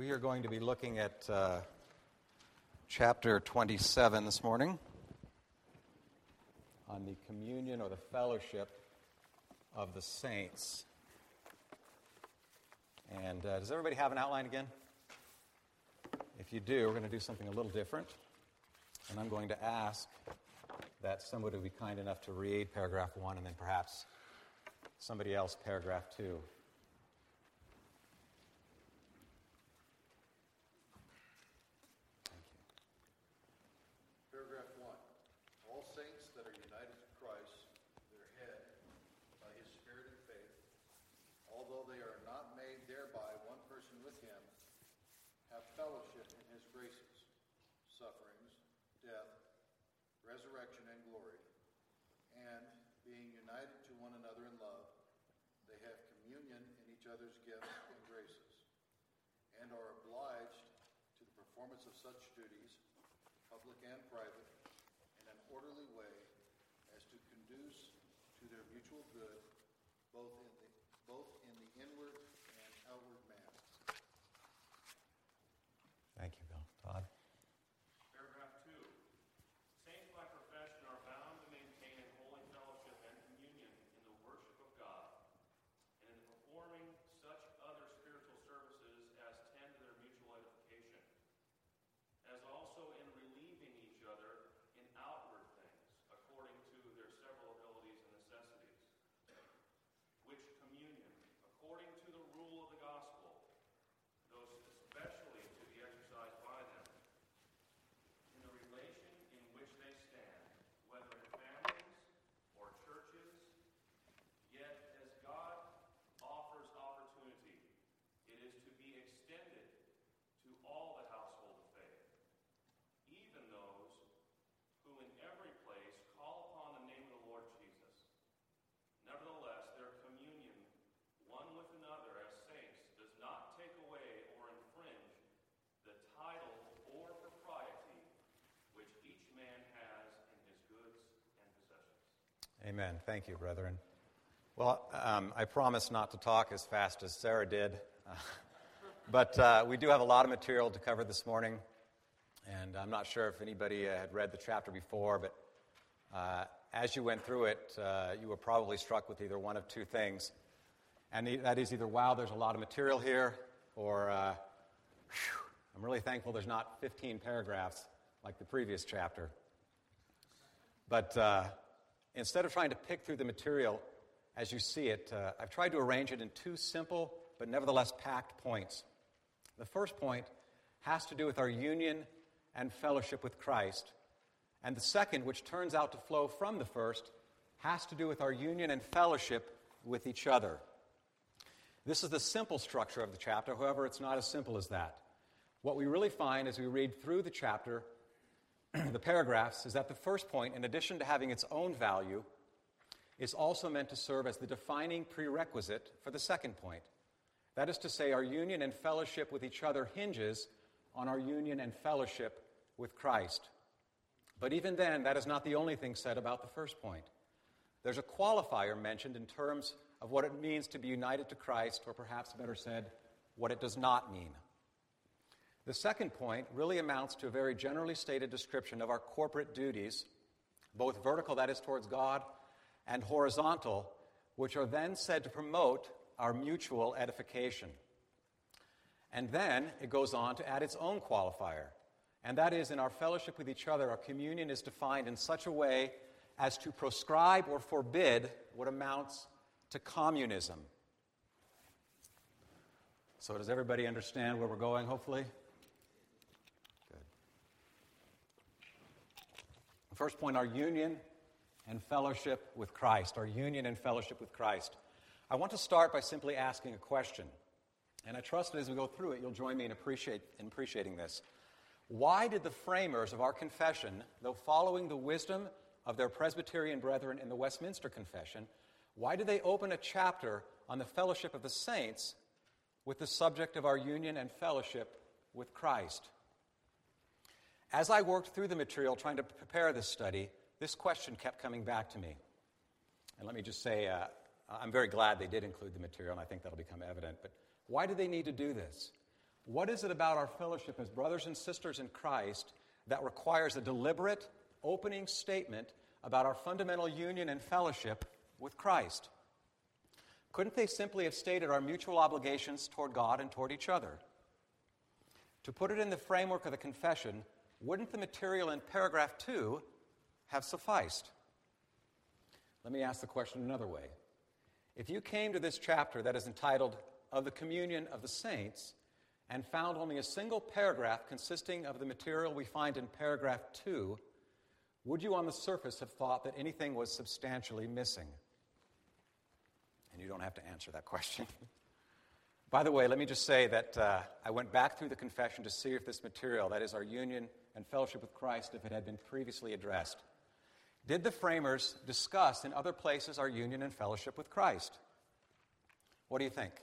We are going to be looking at chapter 27 this morning on the communion or the fellowship of the saints. And does everybody have an outline again? If you do, we're going to do something a little different. And I'm going to ask that somebody would be kind enough to read paragraph 1 and then perhaps somebody else paragraph 2. Resurrection and glory, and being united to one another in love, they have communion in each other's gifts and graces, and are obliged to the performance of such duties, public and private, in an orderly way as to conduce to their mutual good, both in the inward and outward man. Thank you, Bill. Todd? Amen. Thank you, brethren. Well, I promise not to talk as fast as Sarah did, but we do have a lot of material to cover this morning, and I'm not sure if anybody had read the chapter before, but as you went through it, you were probably struck with either one of two things, and that is either, wow, there's a lot of material here, or I'm really thankful there's not 15 paragraphs like the previous chapter. But instead of trying to pick through the material as you see it, I've tried to arrange it in two simple but nevertheless packed points. The first point has to do with our union and fellowship with Christ. And the second, which turns out to flow from the first, has to do with our union and fellowship with each other. This is the simple structure of the chapter. However, it's not as simple as that. What we really find as we read through the chapter, the paragraphs, is that the first point, in addition to having its own value, is also meant to serve as the defining prerequisite for the second point. That is to say, our union and fellowship with each other hinges on our union and fellowship with Christ. But even then, that is not the only thing said about the first point. There's a qualifier mentioned in terms of what it means to be united to Christ, or perhaps better said, what it does not mean. The second point really amounts to a very generally stated description of our corporate duties, both vertical, that is towards God, and horizontal, which are then said to promote our mutual edification. And then it goes on to add its own qualifier, and that is, in our fellowship with each other, our communion is defined in such a way as to proscribe or forbid what amounts to communism. So does everybody understand where we're going, hopefully? Good. First point, our union and fellowship with Christ. Our union and fellowship with Christ. I want to start by simply asking a question. And I trust that as we go through it, you'll join me in appreciating this. Why did the framers of our confession, though following the wisdom of their Presbyterian brethren in the Westminster Confession, why did they open a chapter on the fellowship of the saints with the subject of our union and fellowship with Christ? As I worked through the material trying to prepare this study, this question kept coming back to me. And let me just say, I'm very glad they did include the material, and I think that'll become evident. But why do they need to do this? What is it about our fellowship as brothers and sisters in Christ that requires a deliberate opening statement about our fundamental union and fellowship with Christ? Couldn't they simply have stated our mutual obligations toward God and toward each other? To put it in the framework of the confession, wouldn't the material in paragraph 2 have sufficed? Let me ask the question another way. If you came to this chapter that is entitled Of the Communion of the Saints and found only a single paragraph consisting of the material we find in paragraph 2, would you on the surface have thought that anything was substantially missing? And you don't have to answer that question. By the way, let me just say that I went back through the confession to see if this material, that is our union and fellowship with Christ, if it had been previously addressed. Did the framers discuss in other places our union and fellowship with Christ? What do you think?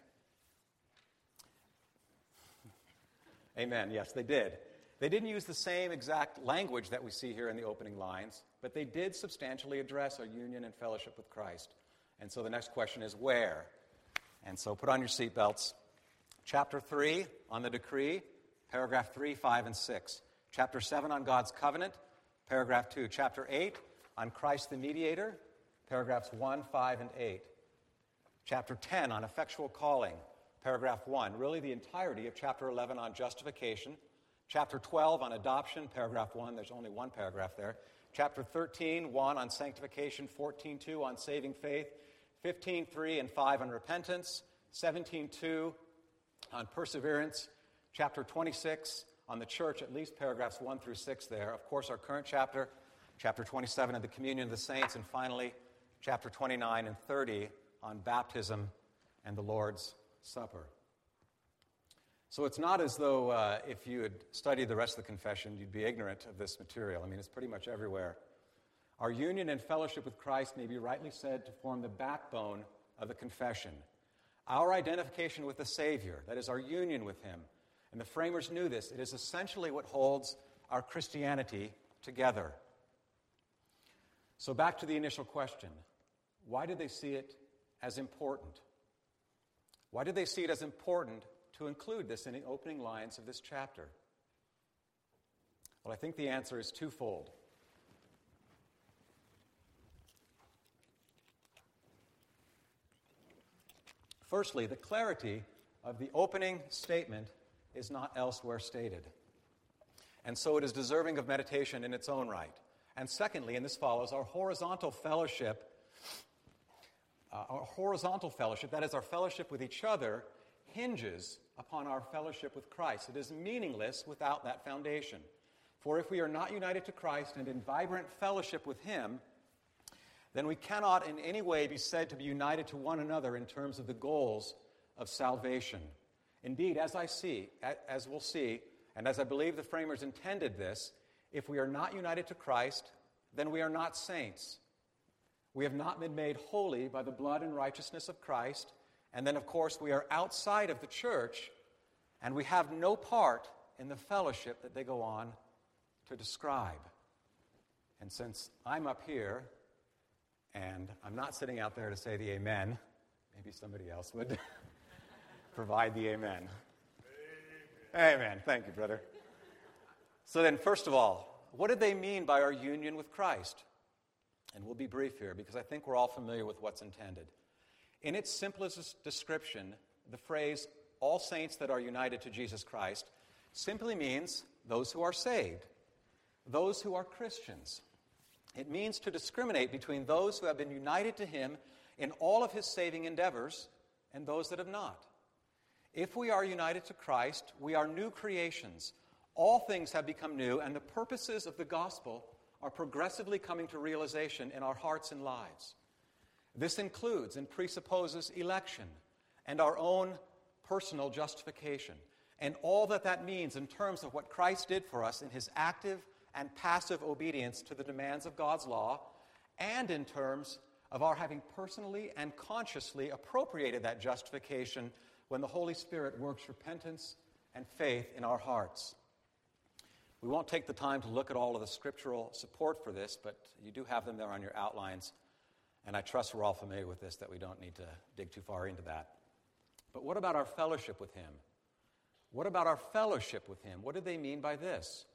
Amen. Yes, they did. They didn't use the same exact language that we see here in the opening lines, but they did substantially address our union and fellowship with Christ. And so the next question is where? And so put on your seatbelts. Chapter 3 on the decree, paragraph 3, 5, and 6. Chapter 7 on God's covenant, paragraph 2. Chapter 8 on Christ the mediator, paragraphs 1, 5, and 8. Chapter 10 on effectual calling, paragraph 1. Really the entirety of chapter 11 on justification. Chapter 12 on adoption, paragraph 1. There's only one paragraph there. Chapter 13, 1 on sanctification, 14:2 on saving faith, 15:3 and 5 on repentance, 17:2 on perseverance, chapter 26 on the church, at least paragraphs 1 through 6 there. Of course, our current chapter, chapter 27 of the communion of the saints, and finally, chapter 29 and 30 on baptism and the Lord's Supper. So it's not as though if you had studied the rest of the confession, you'd be ignorant of this material. I mean, it's pretty much everywhere. Our union and fellowship with Christ may be rightly said to form the backbone of the confession. Our identification with the Savior, that is our union with Him, and the framers knew this, it is essentially what holds our Christianity together. So back to the initial question. Why did they see it as important? Why did they see it as important to include this in the opening lines of this chapter? Well, I think the answer is twofold. Firstly, the clarity of the opening statement is not elsewhere stated. And so it is deserving of meditation in its own right. And secondly, and this follows, our horizontal fellowship, that is our fellowship with each other, hinges upon our fellowship with Christ. It is meaningless without that foundation. For if we are not united to Christ and in vibrant fellowship with Him, then we cannot in any way be said to be united to one another in terms of the goals of salvation. Indeed, as we'll see, and as I believe the framers intended this, if we are not united to Christ, then we are not saints. We have not been made holy by the blood and righteousness of Christ, and then, of course, we are outside of the church, and we have no part in the fellowship that they go on to describe. And since I'm up here, and I'm not sitting out there to say the amen, maybe somebody else would provide the amen. Amen. Thank you, brother. So then, first of all, what did they mean by our union with Christ? And we'll be brief here because I think we're all familiar with what's intended. In its simplest description, the phrase, all saints that are united to Jesus Christ, simply means those who are saved, those who are Christians. It means to discriminate between those who have been united to Him in all of His saving endeavors and those that have not. If we are united to Christ, we are new creations. All things have become new, and the purposes of the gospel are progressively coming to realization in our hearts and lives. This includes and presupposes election and our own personal justification, and all that means in terms of what Christ did for us in His active and passive obedience to the demands of God's law, and in terms of our having personally and consciously appropriated that justification when the Holy Spirit works repentance and faith in our hearts. We won't take the time to look at all of the scriptural support for this, but you do have them there on your outlines, and I trust we're all familiar with this, that we don't need to dig too far into that. But what about our fellowship with Him? What about our fellowship with him? What do they mean by this?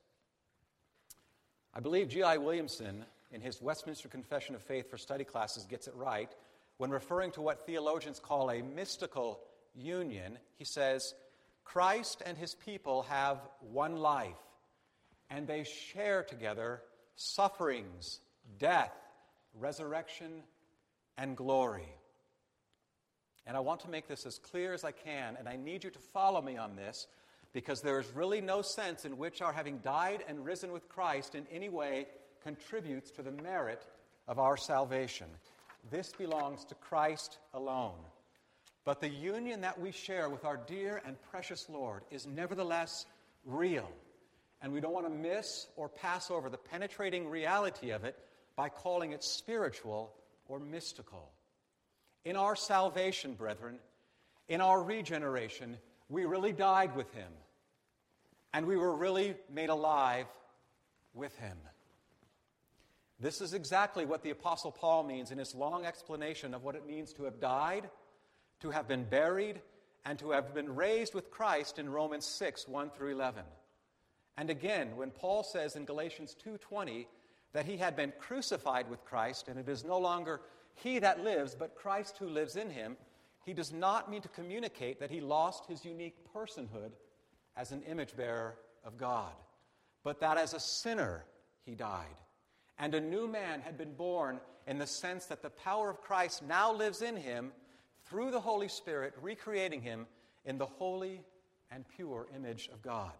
I believe G.I. Williamson, in his Westminster Confession of Faith for study classes, gets it right. When referring to what theologians call a mystical union, he says, Christ and his people have one life, and they share together sufferings, death, resurrection, and glory. And I want to make this as clear as I can, and I need you to follow me on this, because there is really no sense in which our having died and risen with Christ in any way contributes to the merit of our salvation. This belongs to Christ alone. But the union that we share with our dear and precious Lord is nevertheless real. And we don't want to miss or pass over the penetrating reality of it by calling it spiritual or mystical. In our salvation, brethren, in our regeneration, we really died with him. And we were really made alive with him. This is exactly what the Apostle Paul means in his long explanation of what it means to have died, to have been buried, and to have been raised with Christ in Romans 6, 1 through 11. And again, when Paul says in Galatians 2:20 that he had been crucified with Christ, and it is no longer he that lives, but Christ who lives in him, he does not mean to communicate that he lost his unique personhood as an image bearer of God, but that as a sinner he died. And a new man had been born in the sense that the power of Christ now lives in him through the Holy Spirit, recreating him in the holy and pure image of God.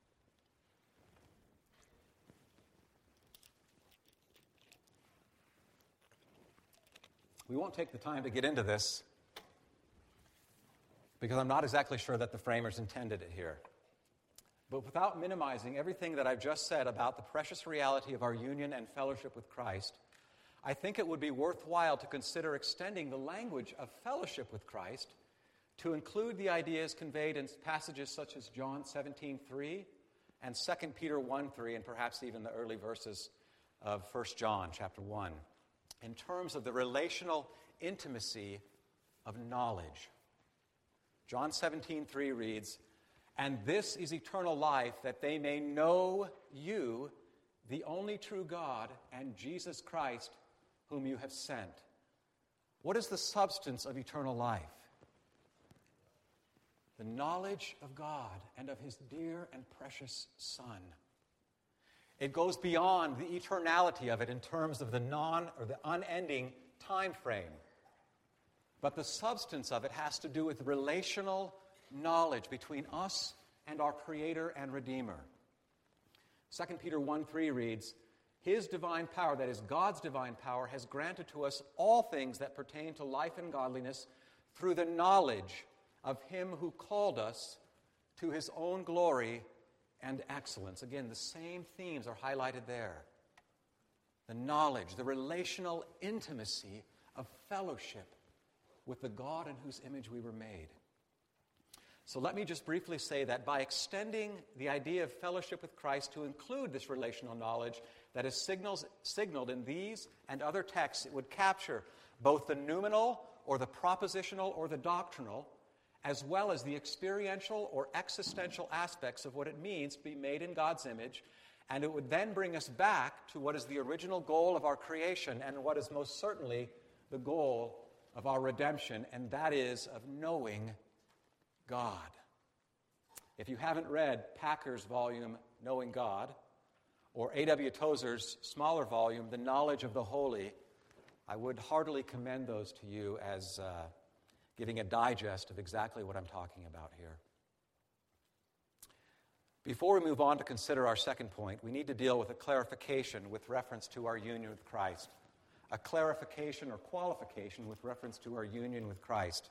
We won't take the time to get into this because I'm not exactly sure that the framers intended it here. But without minimizing everything that I've just said about the precious reality of our union and fellowship with Christ, I think it would be worthwhile to consider extending the language of fellowship with Christ to include the ideas conveyed in passages such as John 17:3 and 2 Peter 1:3, and perhaps even the early verses of 1 John chapter 1, in terms of the relational intimacy of knowledge. John 17:3 reads, "And this is eternal life, that they may know you, the only true God, and Jesus Christ, whom you have sent." What is the substance of eternal life? The knowledge of God and of his dear and precious Son. It goes beyond the eternality of it in terms of the unending time frame. But the substance of it has to do with relational knowledge between us and our Creator and Redeemer. 2 Peter 1:3 reads, "His divine power," that is God's divine power, "has granted to us all things that pertain to life and godliness through the knowledge of him who called us to his own glory and excellence." Again, the same themes are highlighted there. The knowledge, the relational intimacy of fellowship with the God in whose image we were made. So let me just briefly say that by extending the idea of fellowship with Christ to include this relational knowledge that is signaled in these and other texts, it would capture both the noumenal or the propositional or the doctrinal, as well as the experiential or existential aspects of what it means to be made in God's image, and it would then bring us back to what is the original goal of our creation and what is most certainly the goal of our redemption, and that is of knowing God. If you haven't read Packer's volume, Knowing God, or A.W. Tozer's smaller volume, The Knowledge of the Holy, I would heartily commend those to you as giving a digest of exactly what I'm talking about here. Before we move on to consider our second point, we need to deal with a clarification with reference to our union with Christ. A clarification or qualification with reference to our union with Christ.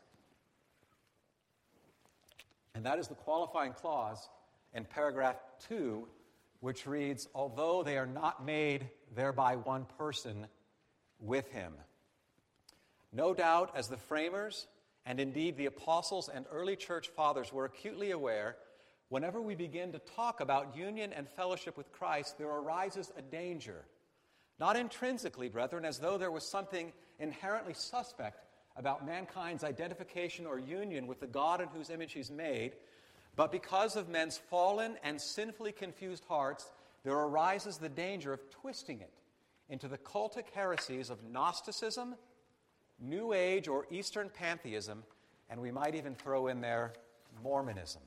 And that is the qualifying clause in paragraph 2, which reads, "Although they are not made thereby one person with him." No doubt, as the framers, and indeed the apostles and early church fathers were acutely aware, whenever we begin to talk about union and fellowship with Christ, there arises a danger. Not intrinsically, brethren, as though there was something inherently suspect about mankind's identification or union with the God in whose image he's made, But because of men's fallen and sinfully confused hearts, there arises the danger of twisting it into the cultic heresies of Gnosticism, New Age or Eastern pantheism, and we might even throw in there Mormonism.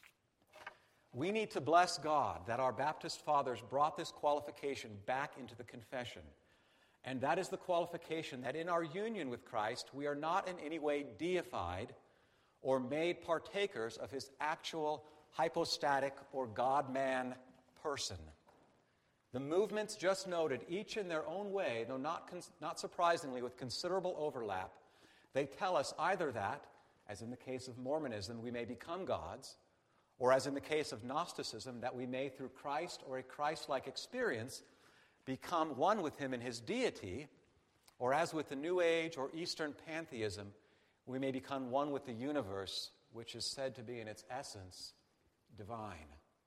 We need to bless God that our Baptist fathers brought this qualification back into the confession. And that is the qualification that in our union with Christ, we are not in any way deified or made partakers of his actual hypostatic or God-man person. The movements just noted, each in their own way, though not surprisingly with considerable overlap, they tell us either that, as in the case of Mormonism, we may become gods, or as in the case of Gnosticism, that we may, through Christ or a Christ-like experience, become one with him in his deity, or as with the New Age or Eastern pantheism, we may become one with the universe, which is said to be in its essence divine.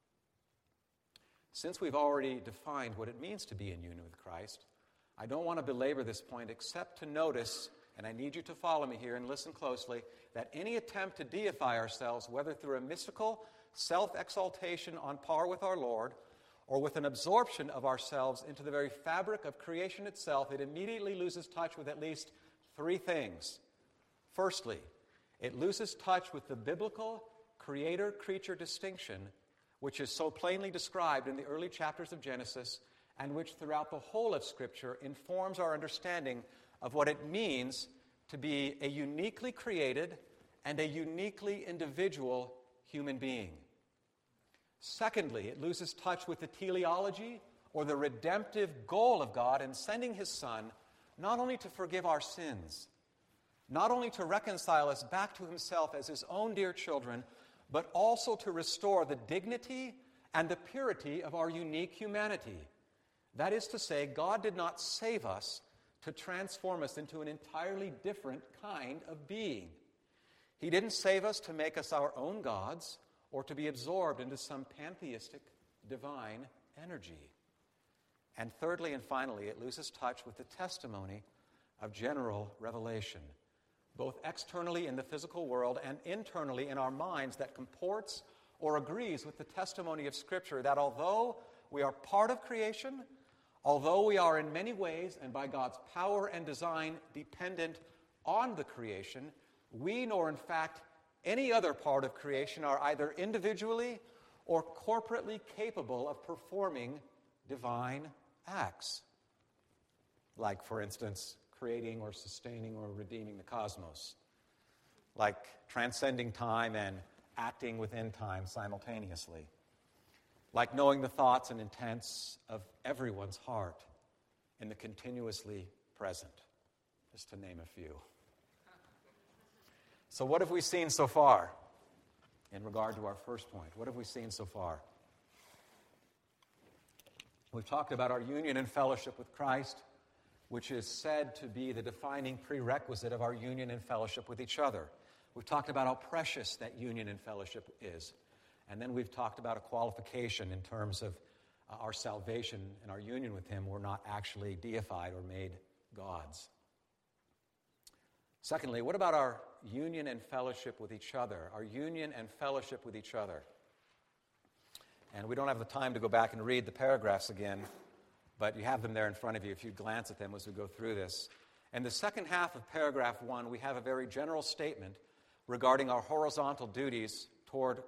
Since we've already defined what it means to be in union with Christ, I don't want to belabor this point except to notice, and I need you to follow me here and listen closely, that any attempt to deify ourselves, whether through a mystical self-exaltation on par with our Lord, or with an absorption of ourselves into the very fabric of creation itself, it immediately loses touch with at least three things. Firstly, it loses touch with the biblical creator-creature distinction, which is so plainly described in the early chapters of Genesis, and which throughout the whole of Scripture informs our understanding of what it means to be a uniquely created and a uniquely individual human being. Secondly, it loses touch with the teleology or the redemptive goal of God in sending his Son not only to forgive our sins, not only to reconcile us back to himself as his own dear children, but also to restore the dignity and the purity of our unique humanity. That is to say, God did not save us to transform us into an entirely different kind of being. He didn't save us to make us our own gods or to be absorbed into some pantheistic divine energy. And thirdly and finally, it loses touch with the testimony of general revelation, both externally in the physical world and internally in our minds, that comports or agrees with the testimony of Scripture that although we are part of creation, although we are in many ways and by God's power and design dependent on the creation, we nor in fact any other part of creation are either individually or corporately capable of performing divine acts. Like, for instance, creating or sustaining or redeeming the cosmos. Like transcending time and acting within time simultaneously. Like knowing the thoughts and intents of everyone's heart in the continuously present, just to name a few. So what have we seen so far in regard to our first point? What have we seen so far? We've talked about our union and fellowship with Christ, which is said to be the defining prerequisite of our union and fellowship with each other. We've talked about how precious that union and fellowship is. And then we've talked about a qualification in terms of our salvation and our union with him. We're not actually deified or made gods. Secondly, what about our union and fellowship with each other? Our union and fellowship with each other. And we don't have the time to go back and read the paragraphs again, but you have them there in front of you if you glance at them as we go through this. In the second half of paragraph 1, we have a very general statement regarding our horizontal duties toward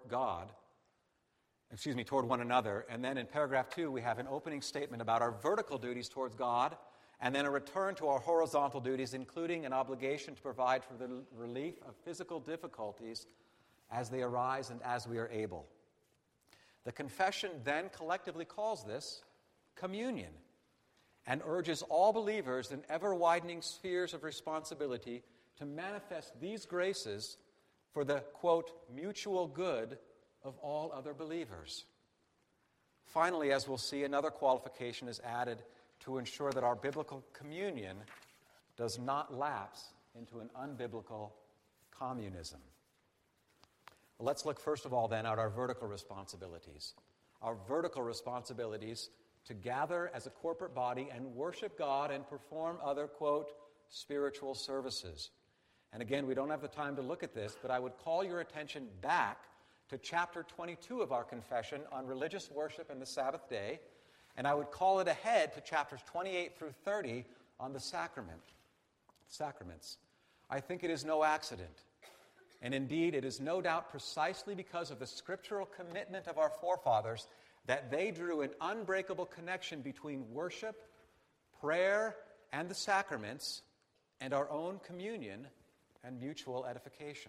one another. And then in paragraph 2, we have an opening statement about our vertical duties towards God, and then a return to our horizontal duties, including an obligation to provide for the relief of physical difficulties as they arise and as we are able. The confession then collectively calls this communion and urges all believers in ever-widening spheres of responsibility to manifest these graces for the, quote, mutual good of all other believers. Finally, as we'll see, another qualification is added to ensure that our biblical communion does not lapse into an unbiblical communism. Well, let's look first of all then at our vertical responsibilities. Our vertical responsibilities to gather as a corporate body and worship God and perform other, quote, spiritual services. And again, we don't have the time to look at this, but I would call your attention back to chapter 22 of our confession on religious worship and the Sabbath day, and I would call it ahead to chapters 28 through 30 on the sacraments. I think it is no accident. And indeed, it is no doubt precisely because of the scriptural commitment of our forefathers that they drew an unbreakable connection between worship, prayer, and the sacraments, and our own communion and mutual edification.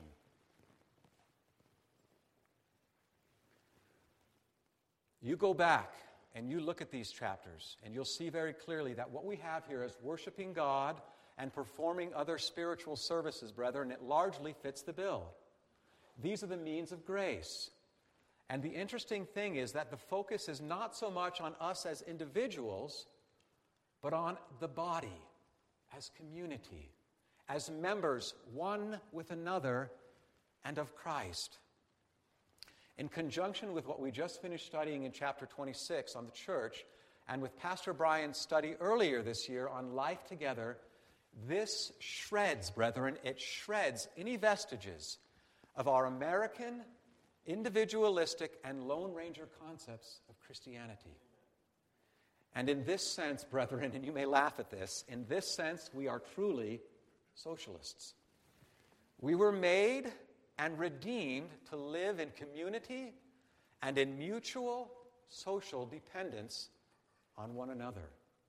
You go back and you look at these chapters, and you'll see very clearly that what we have here is worshiping God and performing other spiritual services, brethren. It largely fits the bill. These are the means of grace. And the interesting thing is that the focus is not so much on us as individuals, but on the body, as community, as members one with another and of Christ. In conjunction with what we just finished studying in chapter 26 on the church, and with Pastor Brian's study earlier this year on life together, this shreds, brethren, it shreds any vestiges of our American, individualistic, and Lone Ranger concepts of Christianity. And in this sense, brethren, and you may laugh at this, in this sense, we are truly socialists. We were made and redeemed to live in community and in mutual social dependence on one another.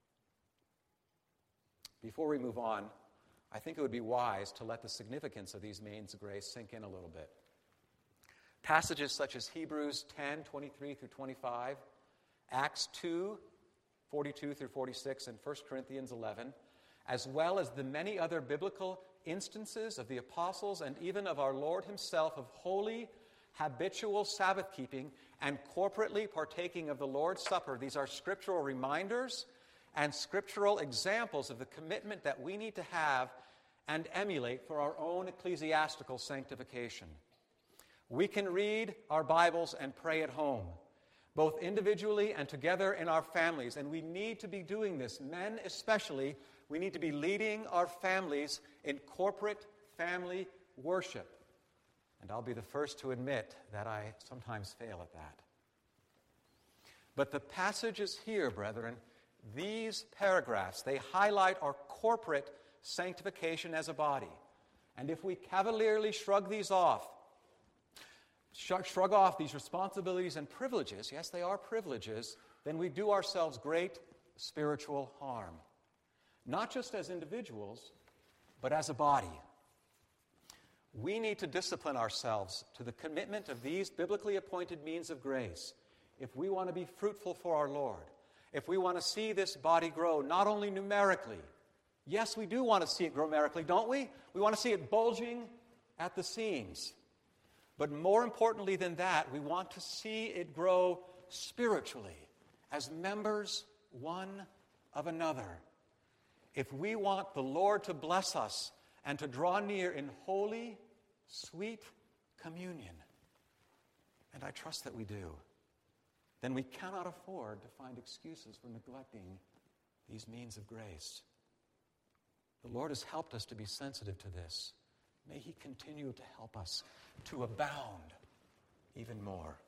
Before we move on, I think it would be wise to let the significance of these means of grace sink in a little bit. Passages such as Hebrews 10, 23 through 25, Acts 2, 42 through 46, and 1 Corinthians 11, as well as the many other biblical instances of the apostles and even of our Lord himself of holy, habitual Sabbath keeping and corporately partaking of the Lord's Supper. These are scriptural reminders and scriptural examples of the commitment that we need to have and emulate for our own ecclesiastical sanctification. We can read our Bibles and pray at home, both individually and together in our families, and we need to be doing this. Men especially, we need to be leading our families in corporate family worship. And I'll be the first to admit that I sometimes fail at that. But the passages here, brethren, these paragraphs, they highlight our corporate sanctification as a body. And if we cavalierly shrug off these responsibilities and privileges, yes, they are privileges, then we do ourselves great spiritual harm. Not just as individuals, but as a body. We need to discipline ourselves to the commitment of these biblically appointed means of grace if we want to be fruitful for our Lord, if we want to see this body grow, not only numerically. Yes, we do want to see it grow numerically, don't we? We want to see it bulging at the seams. But more importantly than that, we want to see it grow spiritually as members one of another. If we want the Lord to bless us and to draw near in holy, sweet communion, and I trust that we do, then we cannot afford to find excuses for neglecting these means of grace. The Lord has helped us to be sensitive to this. May He continue to help us to abound even more.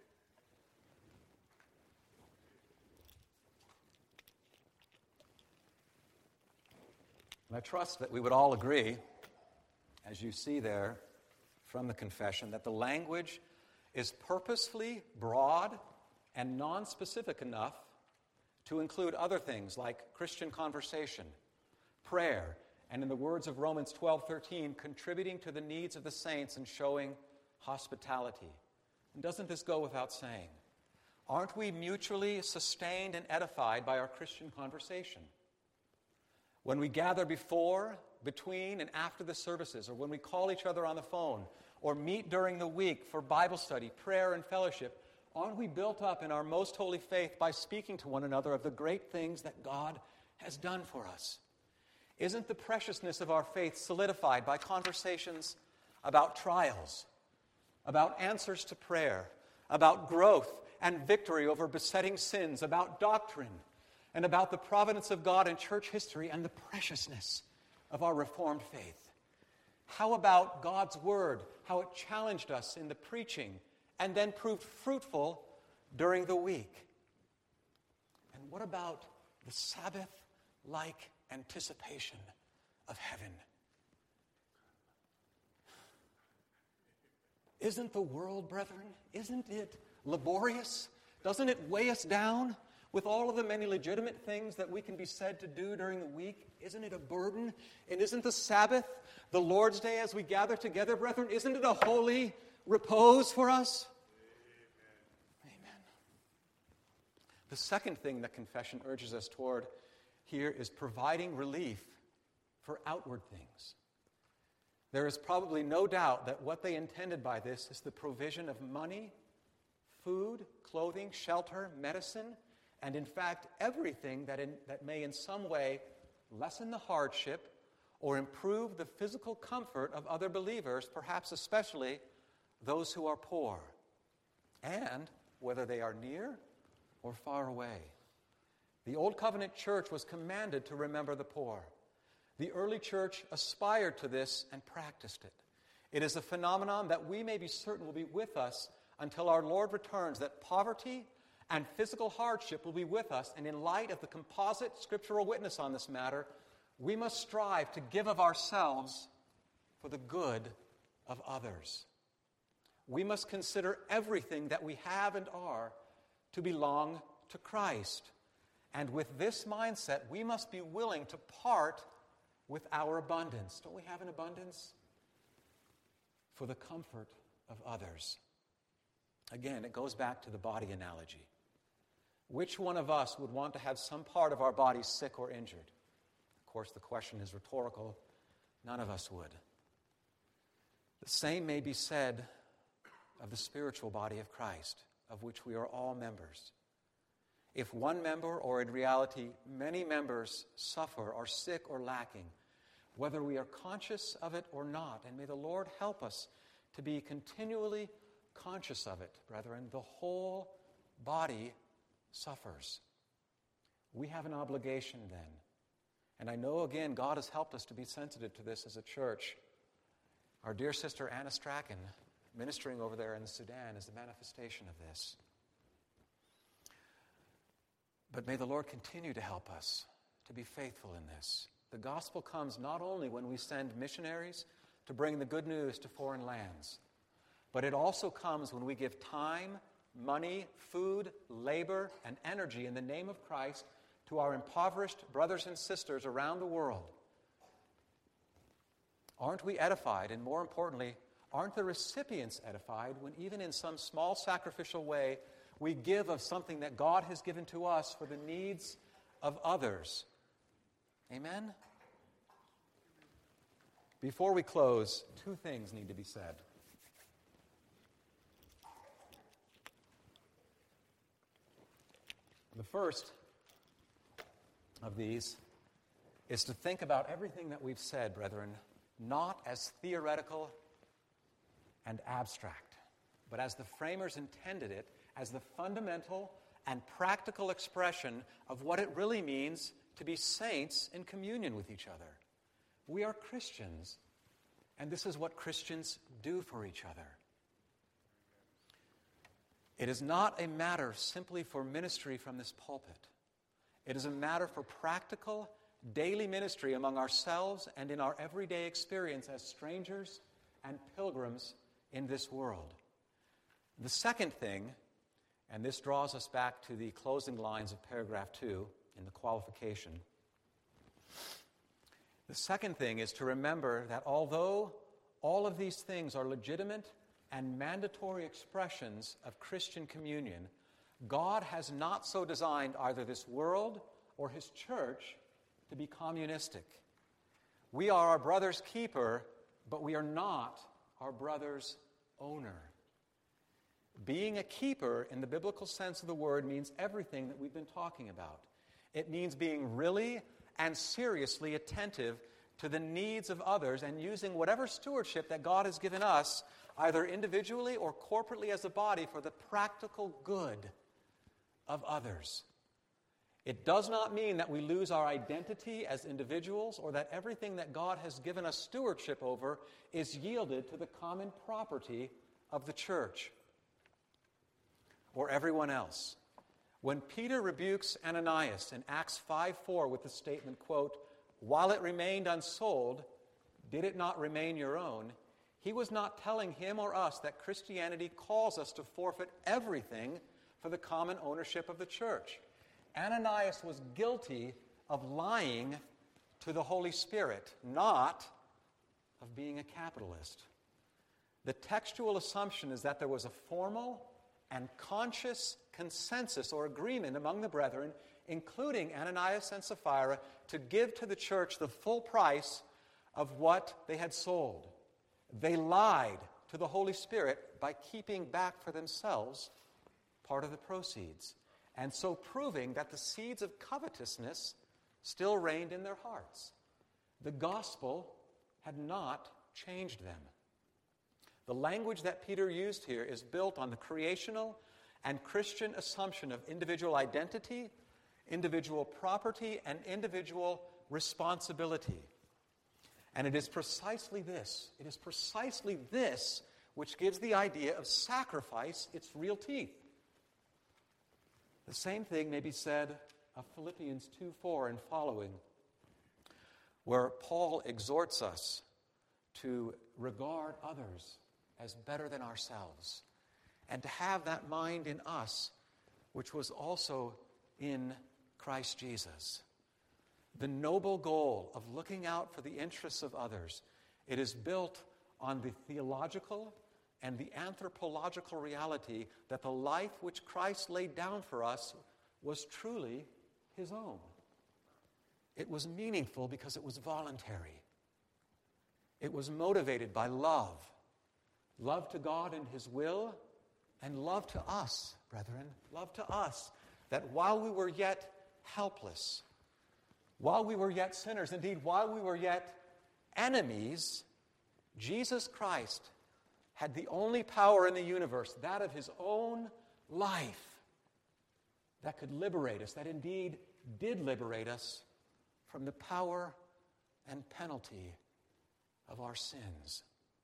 And I trust that we would all agree, as you see there from the confession, that the language is purposefully broad and non-specific enough to include other things like Christian conversation, prayer, and in the words of Romans 12:13, contributing to the needs of the saints and showing hospitality. And doesn't this go without saying? Aren't we mutually sustained and edified by our Christian conversation? When we gather before, between, and after the services, or when we call each other on the phone, or meet during the week for Bible study, prayer, and fellowship, aren't we built up in our most holy faith by speaking to one another of the great things that God has done for us? Isn't the preciousness of our faith solidified by conversations about trials, about answers to prayer, about growth and victory over besetting sins, about doctrine, and about the providence of God in church history and the preciousness of our Reformed faith? How about God's Word, how it challenged us in the preaching and then proved fruitful during the week? And what about the Sabbath-like anticipation of heaven? Isn't the world, brethren, isn't it laborious? Doesn't it weigh us down with all of the many legitimate things that we can be said to do during the week? Isn't it a burden? And isn't the Sabbath, the Lord's Day as we gather together, brethren, isn't it a holy repose for us? Amen. The second thing that confession urges us toward here is providing relief for outward things. There is probably no doubt that what they intended by this is the provision of money, food, clothing, shelter, medicine, and in fact, everything that may in some way lessen the hardship or improve the physical comfort of other believers, perhaps especially those who are poor, and whether they are near or far away. The Old Covenant church was commanded to remember the poor. The early church aspired to this and practiced it. It is a phenomenon that we may be certain will be with us until our Lord returns, that poverty and physical hardship will be with us, and in light of the composite scriptural witness on this matter, we must strive to give of ourselves for the good of others. We must consider everything that we have and are to belong to Christ. And with this mindset, we must be willing to part with our abundance. Don't we have an abundance? For the comfort of others. Again, it goes back to the body analogy. Which one of us would want to have some part of our body sick or injured? Of course, the question is rhetorical. None of us would. The same may be said of the spiritual body of Christ, of which we are all members. If one member, or in reality many members, suffer, are sick or lacking, whether we are conscious of it or not, and may the Lord help us to be continually conscious of it, brethren, the whole body suffers. We have an obligation then. And I know, again, God has helped us to be sensitive to this as a church. Our dear sister Anna Strachan, ministering over there in the Sudan, is the manifestation of this. But may the Lord continue to help us to be faithful in this. The gospel comes not only when we send missionaries to bring the good news to foreign lands, but it also comes when we give time, money, food, labor, and energy in the name of Christ to our impoverished brothers and sisters around the world. Aren't we edified? And more importantly, aren't the recipients edified when even in some small sacrificial way we give of something that God has given to us for the needs of others? Amen? Before we close, two things need to be said. The first of these is to think about everything that we've said, brethren, not as theoretical and abstract, but as the framers intended it, as the fundamental and practical expression of what it really means to be saints in communion with each other. We are Christians, and this is what Christians do for each other. It is not a matter simply for ministry from this pulpit. It is a matter for practical, daily ministry among ourselves and in our everyday experience as strangers and pilgrims in this world. The second thing, and this draws us back to the closing lines of paragraph 2 in the qualification. The second thing is to remember that although all of these things are legitimate and mandatory expressions of Christian communion, God has not so designed either this world or His church to be communistic. We are our brother's keeper, but we are not our brother's owner. Being a keeper in the biblical sense of the word means everything that we've been talking about. It means being really and seriously attentive to the needs of others and using whatever stewardship that God has given us, either individually or corporately as a body, for the practical good of others. It does not mean that we lose our identity as individuals or that everything that God has given us stewardship over is yielded to the common property of the church. or everyone else. When Peter rebukes Ananias in Acts 5:4 with the statement, quote, "While it remained unsold, did it not remain your own?" He was not telling him or us that Christianity calls us to forfeit everything for the common ownership of the church. Ananias was guilty of lying to the Holy Spirit, not of being a capitalist. The textual assumption is that there was a formal and conscious consensus or agreement among the brethren, including Ananias and Sapphira, to give to the church the full price of what they had sold. They lied to the Holy Spirit by keeping back for themselves part of the proceeds, and so proving that the seeds of covetousness still reigned in their hearts. The gospel had not changed them. The language that Peter used here is built on the creational and Christian assumption of individual identity, individual property, and individual responsibility. And it is precisely this which gives the idea of sacrifice its real teeth. The same thing may be said of Philippians 2:4 and following, where Paul exhorts us to regard others as better than ourselves, and to have that mind in us, which was also in Christ Jesus. The noble goal of looking out for the interests of others, it is built on the theological and the anthropological reality that the life which Christ laid down for us was truly his own. It was meaningful because it was voluntary. It was motivated by love. Love to God and his will, and love to us, brethren, love to us, that while we were yet helpless, while we were yet sinners, indeed, while we were yet enemies, Jesus Christ had the only power in the universe, that of his own life, that could liberate us, that indeed did liberate us from the power and penalty of our sins.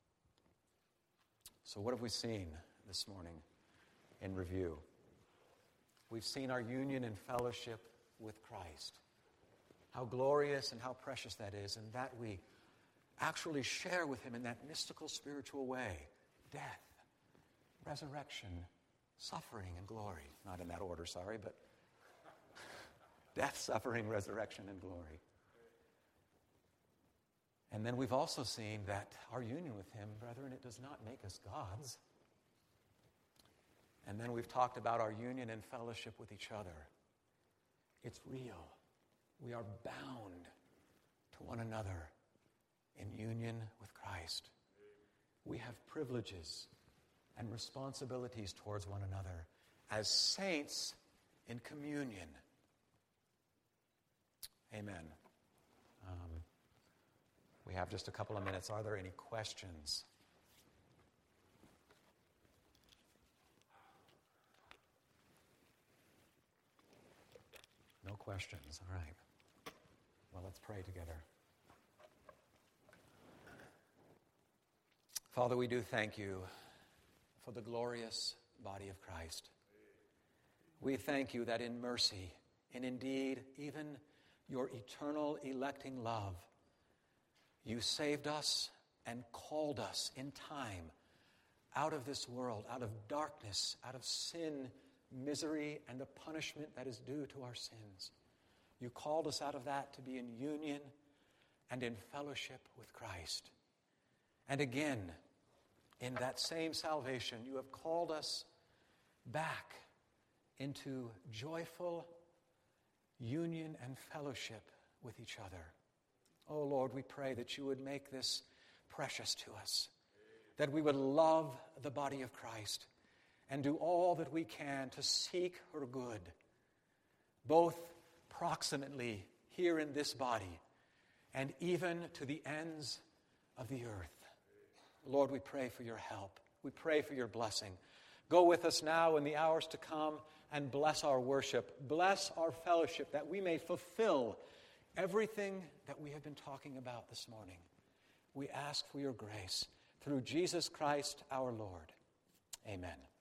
So what have we seen this morning in review? We've seen our union and fellowship with Christ. How glorious and how precious that is, and that we actually share with him in that mystical spiritual way. Death, resurrection, suffering, and glory. Not in that order, sorry, but death, suffering, resurrection, and glory. And then we've also seen that our union with him, brethren, it does not make us gods. And then we've talked about our union and fellowship with each other. It's real. We are bound to one another in union with Christ. We have privileges and responsibilities towards one another as saints in communion. Amen. We have just a couple of minutes. Are there any questions? No questions. All right. Well, let's pray together. Father, we do thank you for the glorious body of Christ. We thank you that in mercy, and indeed even your eternal electing love, you saved us and called us in time out of this world, out of darkness, out of sin, misery, and the punishment that is due to our sins. You called us out of that to be in union and in fellowship with Christ. And again, in that same salvation, you have called us back into joyful union and fellowship with each other. Oh Lord, we pray that you would make this precious to us, that we would love the body of Christ and do all that we can to seek her good, both proximately here in this body and even to the ends of the earth. Lord, we pray for your help. We pray for your blessing. Go with us now in the hours to come and bless our worship. Bless our fellowship, that we may fulfill everything that we have been talking about this morning. We ask for your grace through Jesus Christ our Lord. Amen.